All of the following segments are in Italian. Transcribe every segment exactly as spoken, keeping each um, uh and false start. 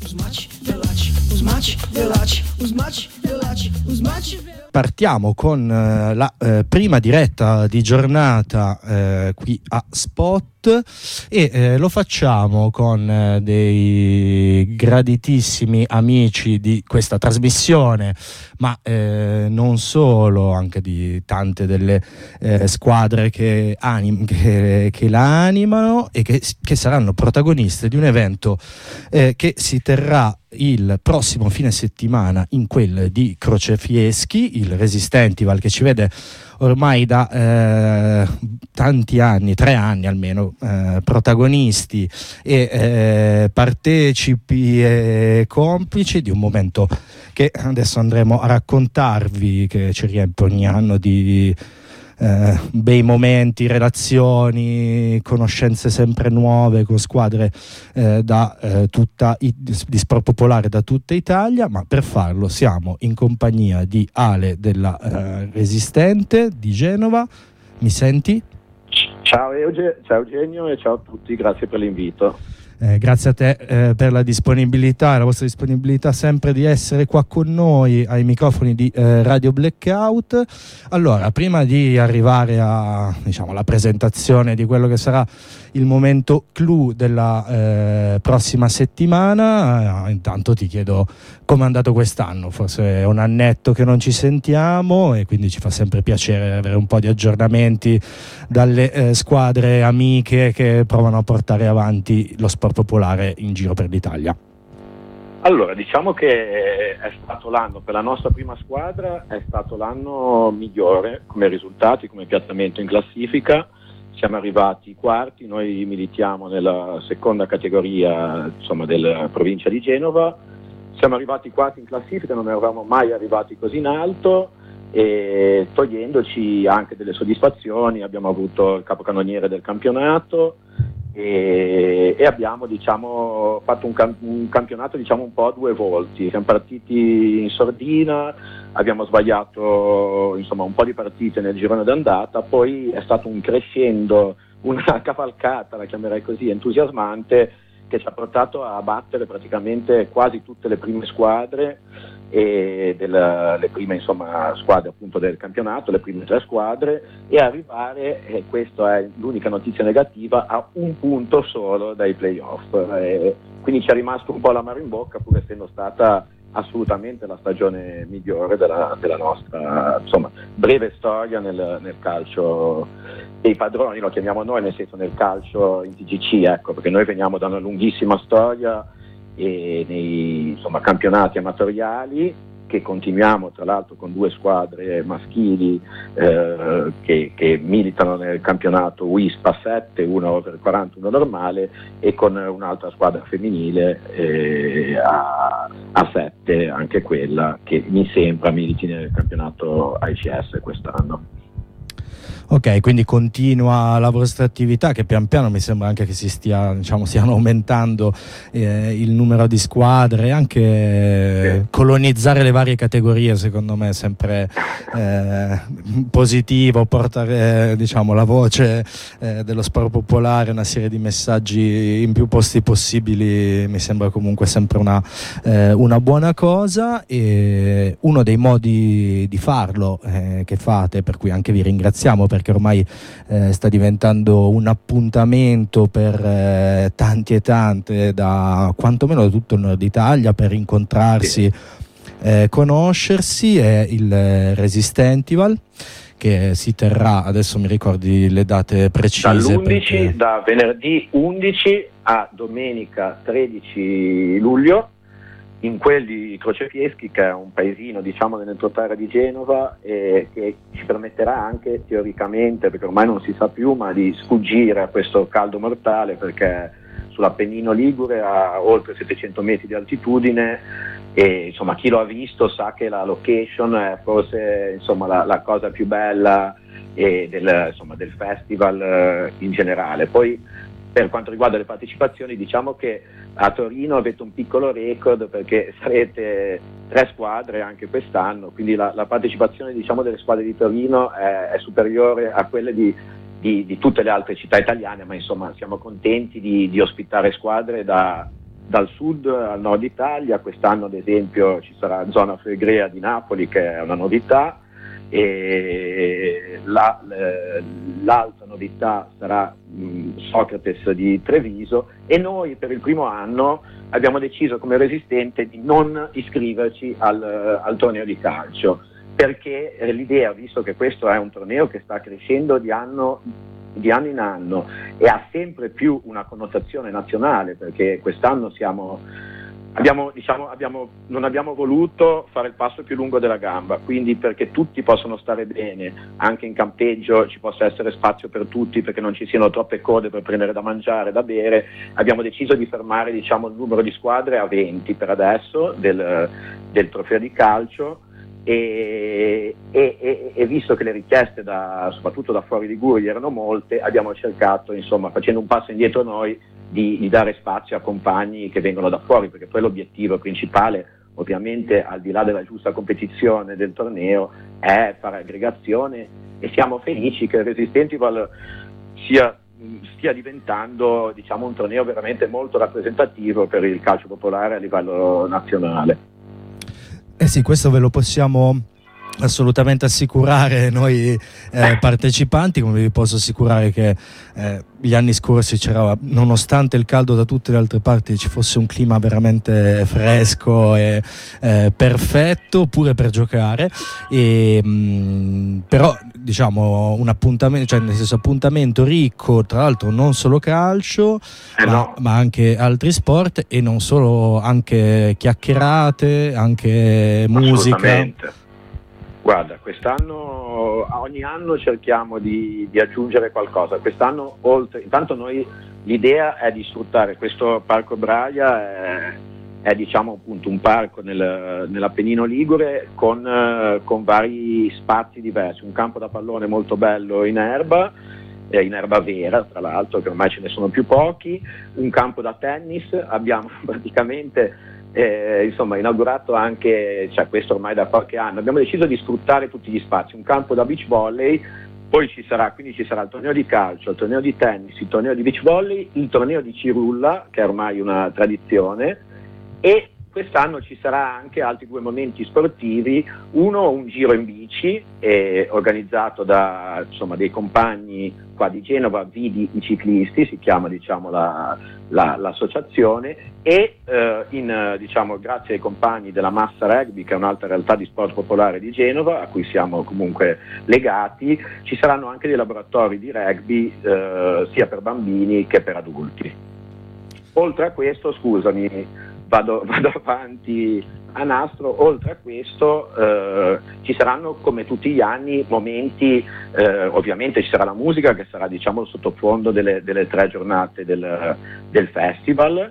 Partiamo con eh, la eh, prima diretta di giornata eh, qui a Spot e eh, lo facciamo con eh, dei graditissimi amici di questa trasmissione, ma eh, non solo, anche di tante delle eh, squadre che, anim- che, che la animano e che, che saranno protagoniste di un evento eh, che si terrà il prossimo fine settimana in quel di Crocefieschi, il Resistentival, che ci vede ormai da eh, tanti anni, tre anni almeno, eh, protagonisti e eh, partecipi e complici di un momento che adesso andremo a raccontarvi, che ci riempie ogni anno di Eh, bei momenti, relazioni, conoscenze sempre nuove con squadre eh, da eh, tutta i, di sport popolare da tutta Italia, ma per farlo siamo in compagnia di Ale della eh, Resistente di Genova. Mi senti? Ciao, Euge- ciao Eugenio e ciao a tutti, grazie per l'invito. Eh, grazie a te eh, per la disponibilità, la vostra disponibilità sempre di essere qua con noi ai microfoni di eh, Radio Blackout. Allora, prima di arrivare a, diciamo, alla presentazione di quello che sarà il momento clou della eh, prossima settimana, eh, intanto ti chiedo come è andato quest'anno. Forse è un annetto che non ci sentiamo e quindi ci fa sempre piacere avere un po' di aggiornamenti dalle eh, squadre amiche che provano a portare avanti lo sport popolare in giro per l'Italia. Allora, diciamo che è stato l'anno, per la nostra prima squadra, è stato l'anno migliore come risultati, come piazzamento in classifica. Siamo arrivati quarti, noi militiamo nella seconda categoria, insomma, della provincia di Genova. Siamo arrivati quarti in classifica, non eravamo mai arrivati così in alto, e togliendoci anche delle soddisfazioni. Abbiamo avuto il capocannoniere del campionato e, e abbiamo, diciamo, fatto un, cam- un campionato, diciamo, un po' a due volti. Siamo partiti in sordina, abbiamo sbagliato, insomma, un po' di partite nel girone d'andata, poi è stato un crescendo, una cavalcata, la chiamerei così, entusiasmante, che ci ha portato a battere praticamente quasi tutte le prime squadre e della, le prime, insomma, squadre appunto del campionato, le prime tre squadre, e arrivare, e questa è l'unica notizia negativa, a un punto solo dai playoff. E quindi ci è rimasto un po' l'amaro in bocca, pur essendo stata assolutamente la stagione migliore della, della nostra, insomma, breve storia nel, nel calcio dei padroni, lo chiamiamo noi, nel senso, nel calcio in T G C, ecco, perché noi veniamo da una lunghissima storia e nei, insomma, campionati amatoriali, che continuiamo tra l'altro con due squadre maschili eh, che, che militano nel campionato U I S P a sette, uno over quaranta, uno normale, e con un'altra squadra femminile eh, a, a sette, anche quella che mi sembra militi nel campionato A I C S quest'anno. Ok, quindi continua la vostra attività, che pian piano mi sembra anche che si stia, diciamo, stiano aumentando eh, il numero di squadre, anche eh, colonizzare le varie categorie, secondo me è sempre eh, positivo, portare, diciamo, la voce eh, dello sport popolare, una serie di messaggi in più posti possibili, mi sembra comunque sempre una, eh, una buona cosa. E uno dei modi di farlo eh, che fate, per cui anche vi ringraziamo, perché ormai eh, sta diventando un appuntamento per eh, tanti e tante, da quantomeno da tutto il nord Italia, per incontrarsi, eh, conoscersi, è il Resistentival, che si terrà, adesso mi ricordi le date precise, dall'undici perché... da venerdì undici a domenica tredici luglio, in quel di Crocefieschi, che è un paesino, diciamo, nell'entroterra di Genova, e che ci permetterà anche teoricamente, perché ormai non si sa più, ma di sfuggire a questo caldo mortale, perché sull'Appennino Ligure a oltre settecento metri di altitudine, e insomma chi lo ha visto sa che la location è forse, insomma, la, la cosa più bella e del, insomma, del festival eh, in generale. Poi, per quanto riguarda le partecipazioni, diciamo che a Torino avete un piccolo record, perché sarete tre squadre anche quest'anno, quindi la, la partecipazione, diciamo, delle squadre di Torino è, è superiore a quelle di, di, di tutte le altre città italiane, ma insomma siamo contenti di, di ospitare squadre da, dal sud al nord Italia. Quest'anno ad esempio ci sarà Zona Flegrea di Napoli, che è una novità, e la, l'altra novità sarà mh, Socrates di Treviso, e noi per il primo anno abbiamo deciso come Resistente di non iscriverci al, al torneo di calcio, perché eh, l'idea, visto che questo è un torneo che sta crescendo di anno, di anno in anno e ha sempre più una connotazione nazionale, perché quest'anno siamo Abbiamo, diciamo, abbiamo, non abbiamo voluto fare il passo più lungo della gamba, quindi perché tutti possono stare bene, anche in campeggio ci possa essere spazio per tutti, perché non ci siano troppe code per prendere da mangiare, da bere, abbiamo deciso di fermare, diciamo, il numero di squadre a venti per adesso del, del trofeo di calcio. E, e, e visto che le richieste da, soprattutto da fuori Liguria erano molte, abbiamo cercato, insomma, facendo un passo indietro noi, di, di dare spazio a compagni che vengono da fuori, perché poi l'obiettivo principale, ovviamente, al di là della giusta competizione del torneo, è fare aggregazione, e siamo felici che il Resistentival sia stia diventando, diciamo, un torneo veramente molto rappresentativo per il calcio popolare a livello nazionale. Eh sì, questo ve lo possiamo assolutamente assicurare noi eh, partecipanti, come vi posso assicurare che eh, gli anni scorsi c'era, nonostante il caldo da tutte le altre parti, ci fosse un clima veramente fresco e eh, perfetto pure per giocare, e, mh, però diciamo un appuntamento, cioè nel senso appuntamento ricco, tra l'altro non solo calcio eh ma, no. ma anche altri sport, e non solo, anche chiacchierate, anche musica. Guarda, quest'anno, ogni anno cerchiamo di, di aggiungere qualcosa. Quest'anno, oltre, intanto noi l'idea è di sfruttare questo Parco Braia, è, è diciamo appunto un parco nel, nell'Appennino Ligure con, con vari spazi diversi, un campo da pallone molto bello in erba, eh, in erba vera tra l'altro, che ormai ce ne sono più pochi, un campo da tennis, abbiamo praticamente... Eh, insomma inaugurato anche, cioè questo ormai da qualche anno, abbiamo deciso di sfruttare tutti gli spazi, un campo da beach volley, poi ci sarà, quindi ci sarà il torneo di calcio, il torneo di tennis, il torneo di beach volley, il torneo di cirulla, che è ormai una tradizione, e quest'anno ci sarà anche altri due momenti sportivi, uno un giro in bici eh, organizzato da, insomma, dei compagni qua di Genova, Vidi i ciclisti, si chiama, diciamo, la, la, l'associazione, e eh, in, diciamo, grazie ai compagni della Massa Rugby, che è un'altra realtà di sport popolare di Genova, a cui siamo comunque legati, ci saranno anche dei laboratori di rugby eh, sia per bambini che per adulti. Oltre a questo, scusami, Vado, vado avanti a nastro, oltre a questo eh, ci saranno, come tutti gli anni, momenti, eh, ovviamente ci sarà la musica, che sarà, diciamo, il sottofondo delle, delle tre giornate del, del festival,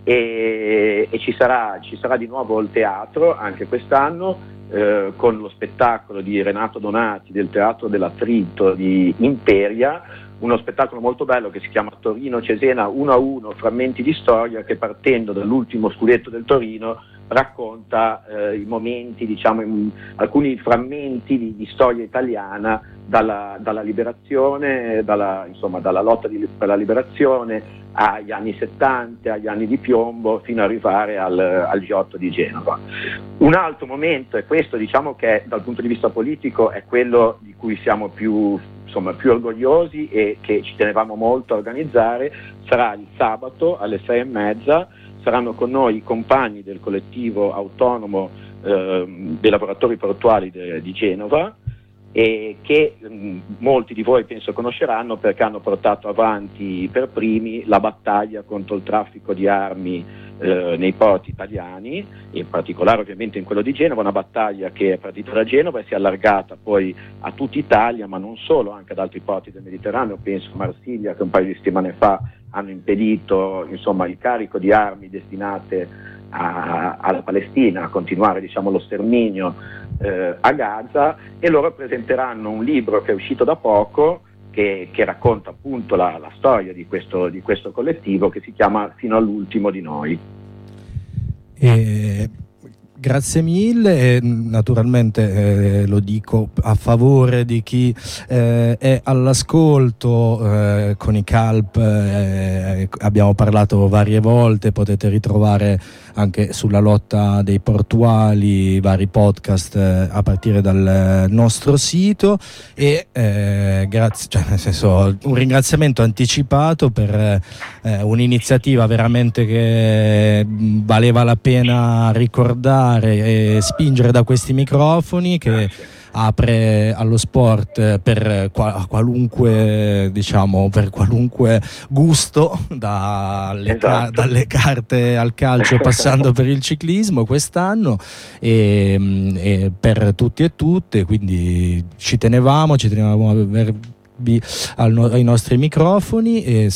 e, e ci sarà, ci sarà di nuovo il teatro anche quest'anno, eh, con lo spettacolo di Renato Donati del Teatro dell'Attrito di Imperia, uno spettacolo molto bello che si chiama Torino-Cesena uno a uno, frammenti di storia, che partendo dall'ultimo scudetto del Torino racconta eh, i momenti, diciamo, in, alcuni frammenti di, di storia italiana dalla, dalla liberazione, dalla, insomma, dalla lotta di, per la liberazione agli anni settanta, agli anni di piombo, fino ad arrivare al, al G otto di Genova. Un altro momento, e questo, diciamo, che dal punto di vista politico è quello di cui siamo più, insomma, più orgogliosi e che ci tenevamo molto a organizzare, sarà il sabato alle sei e mezza. Saranno con noi i compagni del collettivo autonomo eh, dei lavoratori portuali de, di Genova, e che mh, molti di voi penso conosceranno, perché hanno portato avanti per primi la battaglia contro il traffico di armi eh, nei porti italiani, in particolare ovviamente in quello di Genova, una battaglia che è partita da Genova e si è allargata poi a tutta Italia, ma non solo, anche ad altri porti del Mediterraneo, penso a Marsiglia, che un paio di settimane fa hanno impedito, insomma, il carico di armi destinate a, alla Palestina, a continuare, diciamo, lo sterminio eh, a Gaza, e loro presenteranno un libro che è uscito da poco che, che racconta appunto la, la storia di questo, di questo collettivo, che si chiama Fino all'ultimo di noi. E grazie mille e naturalmente eh, lo dico a favore di chi eh, è all'ascolto, eh, con i Calp eh, abbiamo parlato varie volte, potete ritrovare anche sulla lotta dei portuali vari podcast eh, a partire dal nostro sito e eh, grazie, cioè nel senso un ringraziamento anticipato per eh, un'iniziativa veramente che valeva la pena ricordare e spingere da questi microfoni, che apre allo sport per qualunque, diciamo, per qualunque gusto, dalle, esatto. ca- dalle carte al calcio passando per il ciclismo quest'anno, e, e per tutti e tutte, quindi ci tenevamo, ci tenevamo a avervi ai nostri microfoni, e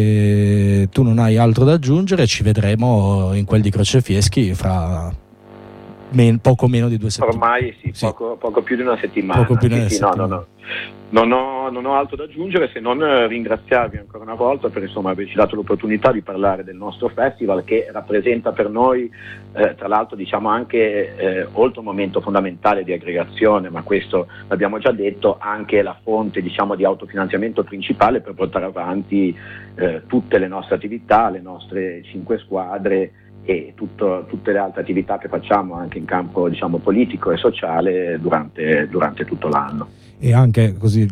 se tu non hai altro da aggiungere ci vedremo in quel di Crocefieschi fra Men, poco meno di due settimane. Ormai sì, sì. Poco, poco più di una settimana. Poco più di una sì, settimana. Sì, no, no, no. Non ho, non ho altro da aggiungere se non ringraziarvi ancora una volta per insomma averci dato l'opportunità di parlare del nostro festival, che rappresenta per noi eh, tra l'altro diciamo anche eh, oltre un momento fondamentale di aggregazione, ma questo l'abbiamo già detto, anche la fonte diciamo di autofinanziamento principale per portare avanti eh, tutte le nostre attività, le nostre cinque squadre e tutto, tutte le altre attività che facciamo anche in campo diciamo politico e sociale durante, durante tutto l'anno. E anche così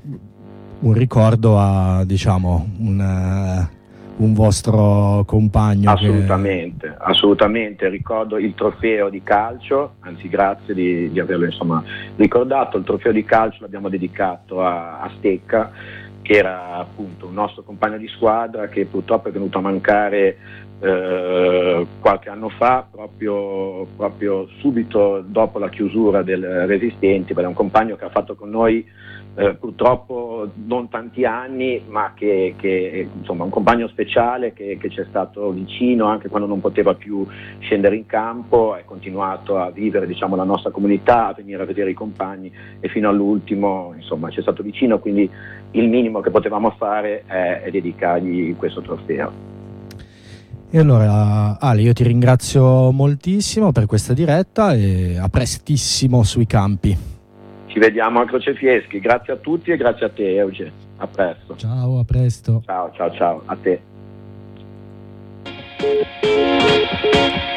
un ricordo a diciamo un, uh, un vostro compagno. Assolutamente, che... assolutamente, ricordo il trofeo di calcio, anzi grazie di, di averlo insomma ricordato, il trofeo di calcio l'abbiamo dedicato a, a Stecca, che era appunto un nostro compagno di squadra che purtroppo è venuto a mancare eh, qualche anno fa, proprio, proprio subito dopo la chiusura del Resistenti. È un compagno che ha fatto con noi eh, purtroppo non tanti anni, ma che, che insomma un compagno speciale che, che ci è stato vicino anche quando non poteva più scendere in campo, è continuato a vivere diciamo la nostra comunità, a venire a vedere i compagni e fino all'ultimo insomma ci è stato vicino, quindi il minimo che potevamo fare è, è dedicargli questo trofeo. E allora Ali, io ti ringrazio moltissimo per questa diretta e a prestissimo sui campi. Ci vediamo a Crocefieschi, grazie a tutti e grazie a te Euge, a presto. Ciao, a presto. Ciao, ciao, ciao, a te.